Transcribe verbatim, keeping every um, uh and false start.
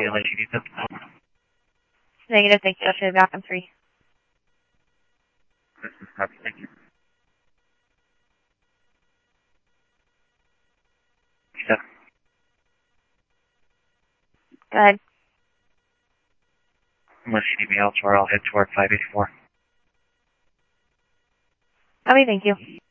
unless you need them. Negative, thank you. I'll show you back on three. Copy, thank you. Yeah. Go ahead. Unless you need me elsewhere, I'll head toward five eighty-four. Copy, thank you.